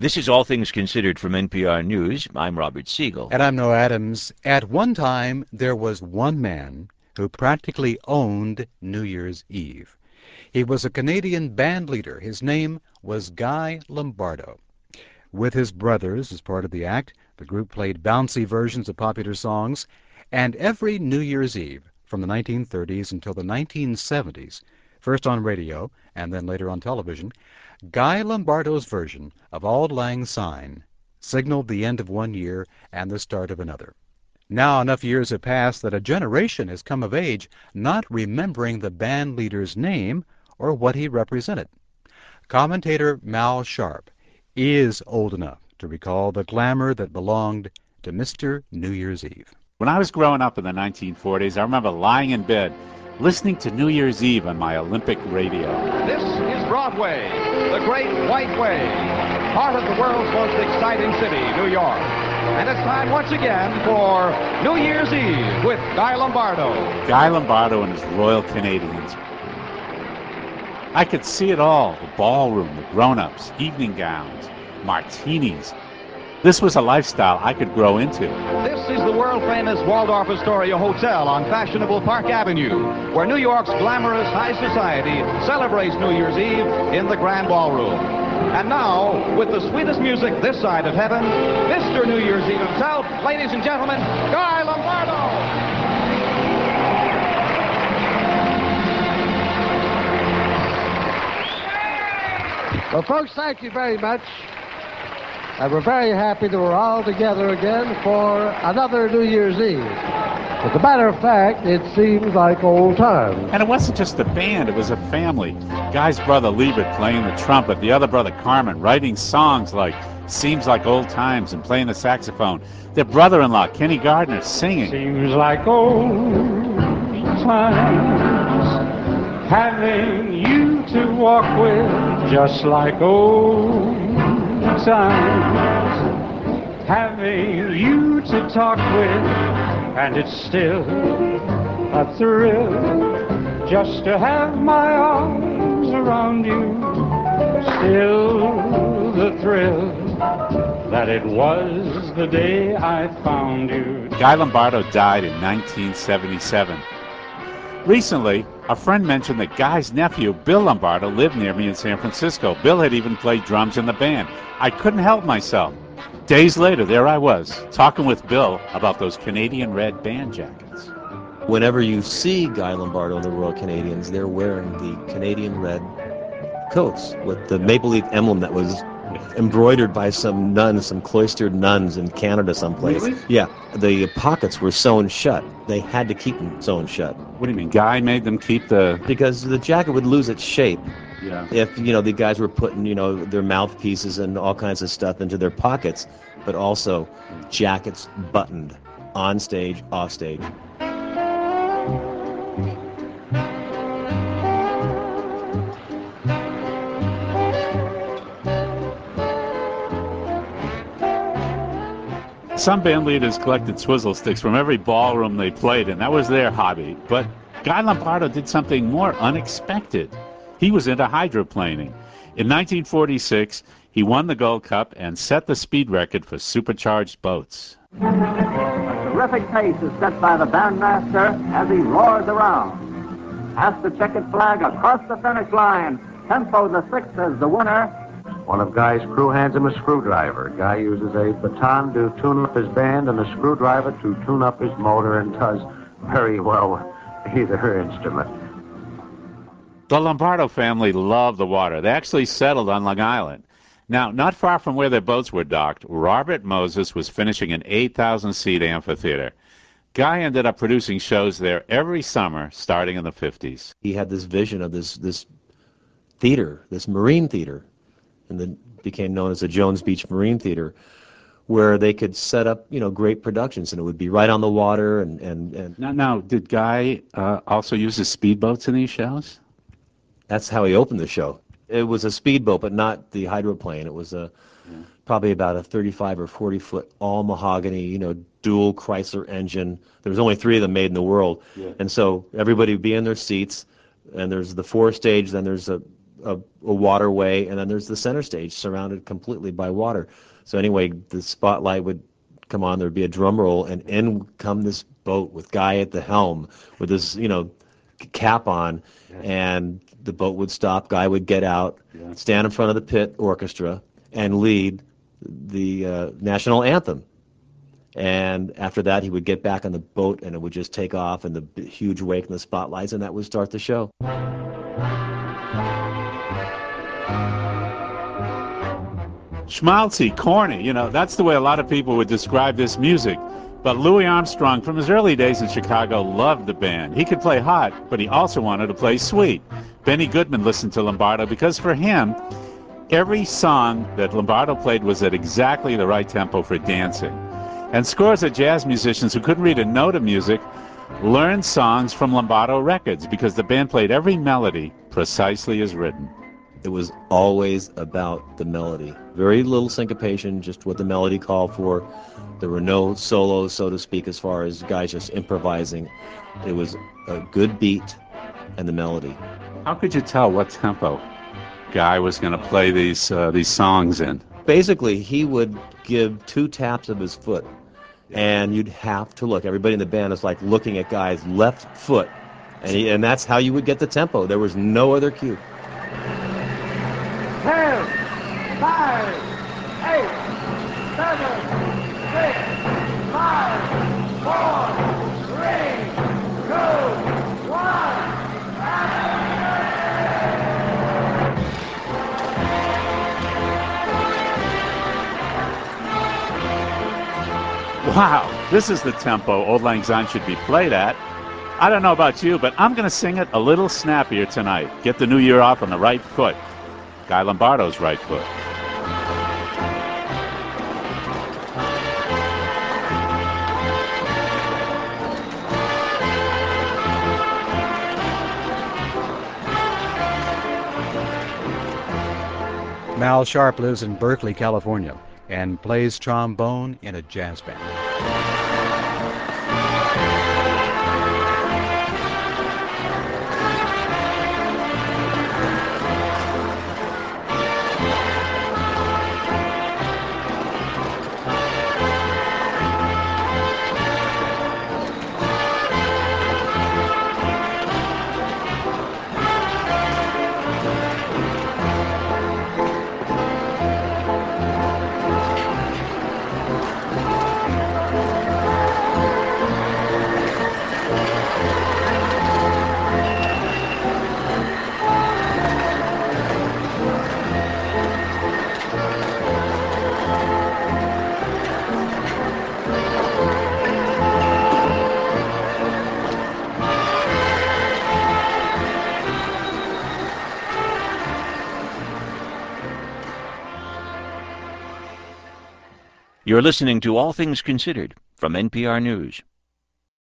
This is All Things Considered from NPR News. I'm Robert Siegel. And I'm Noah Adams. At one time, there was one man who practically owned New Year's Eve. He was a Canadian band leader. His name was Guy Lombardo. With his brothers as part of the act, the group played bouncy versions of popular songs, and every New Year's Eve from the 1930s until the 1970s, first on radio and then later on television, Guy Lombardo's version of Auld Lang Syne signaled the end of one year and the start of another. Now enough years have passed that a generation has come of age not remembering the band leader's name or what he represented. Commentator Mal Sharp is old enough to recall the glamour that belonged to Mr. New Year's Eve. When I was growing up in the 1940s, I remember lying in bed listening to New Year's Eve on my Olympic radio. This is Broadway, the Great White Way, part of the world's most exciting city, New York. And it's time once again for New Year's Eve with Guy Lombardo. Guy Lombardo and his Royal Canadians. I could see it all, the ballroom, the grown-ups, evening gowns, martinis. This was a lifestyle I could grow into. This is the world-famous Waldorf Astoria Hotel on fashionable Park Avenue, where New York's glamorous high society celebrates New Year's Eve in the Grand Ballroom. And now, with the sweetest music this side of heaven, Mr. New Year's Eve himself, ladies and gentlemen, Guy Lombardo! Well, folks, thank you very much. And we're very happy that we're all together again for another New Year's Eve. As a matter of fact, it seems like old times. And it wasn't just a band, it was a family. Guy's brother Liebert playing the trumpet, the other brother Carmen writing songs like Seems Like Old Times and playing the saxophone. Their brother-in-law, Kenny Gardner, singing. Seems like old times, having you to walk with, just like old times, having you to talk with, and it's still a thrill just to have my arms around you. Still the thrill that it was the day I found you. Guy Lombardo died in 1977. Recently, a friend mentioned that Guy's nephew, Bill Lombardo, lived near me in San Francisco. Bill had even played drums in the band. I couldn't help myself. Days later, there I was, talking with Bill about those Canadian Red band jackets. Whenever you see Guy Lombardo and the Royal Canadians, they're wearing the Canadian Red coats with the maple leaf emblem that was embroidered by some nuns, some cloistered nuns in Canada someplace. Really? Yeah, the pockets were sewn shut. They had to keep them sewn shut. What do you mean, Guy made them keep the... Because the jacket would lose its shape. Yeah. If, the guys were putting, their mouthpieces and all kinds of stuff into their pockets, but also jackets buttoned on stage, off stage. Some band leaders collected swizzle sticks from every ballroom they played in. That was their hobby. But Guy Lombardo did something more unexpected. He was into hydroplaning. In 1946, he won the Gold Cup and set the speed record for supercharged boats. A terrific pace is set by the bandmaster as he roars around. Past the checkered flag across the finish line. Tempo the Sixth as the winner. One of Guy's crew hands him a screwdriver. Guy uses a baton to tune up his band and a screwdriver to tune up his motor, and does very well with either instrument. The Lombardo family loved the water. They actually settled on Long Island. Now, not far from where their boats were docked, Robert Moses was finishing an 8,000-seat amphitheater. Guy ended up producing shows there every summer, starting in the 50s. He had this vision of this theater, this marine theater, and then became known as the Jones Beach Marine Theater, where they could set up, great productions, and it would be right on the water. And Now, did Guy also use his speedboats in these shows? That's how he opened the show. It was a speedboat, but not the hydroplane. It was probably about a 35 or 40-foot all mahogany, dual Chrysler engine. There was only 3 of them made in the world. Yeah. And so everybody would be in their seats, and there's the forestage, then there's a a waterway, and then there's the center stage surrounded completely by water. So anyway, the spotlight would come on, there'd be a drum roll, and in would come this boat with Guy at the helm with this, cap on, and the boat would stop, Guy would get out, stand in front of the pit orchestra, and lead the national anthem. And after that, he would get back on the boat, and it would just take off, and the huge wake and the spotlights, and that would start the show. Schmaltzy, corny, that's the way a lot of people would describe this music. But Louis Armstrong, from his early days in Chicago, loved the band. He could play hot, but he also wanted to play sweet. Benny Goodman listened to Lombardo because for him, every song that Lombardo played was at exactly the right tempo for dancing. And scores of jazz musicians who couldn't read a note of music learned songs from Lombardo records because the band played every melody precisely as written. It was always about the melody. Very little syncopation, just what the melody called for. There were no solos, so to speak, as far as guys just improvising. It was a good beat and the melody. How could you tell what tempo Guy was going to play these songs in? Basically, he would give 2 taps of his foot, and you'd have to look. Everybody in the band is like looking at Guy's left foot, and that's how you would get the tempo. There was no other cue. 10, 9, 8, 7, 6, 5, 4, 3, 2, 1. Wow, this is the tempo Auld Lang Syne should be played at. I don't know about you, but I'm going to sing it a little snappier tonight. Get the new year off on the right foot. Guy Lombardo's right foot. Mal Sharp lives in Berkeley, California, and plays trombone in a jazz band. You're listening to All Things Considered from NPR News.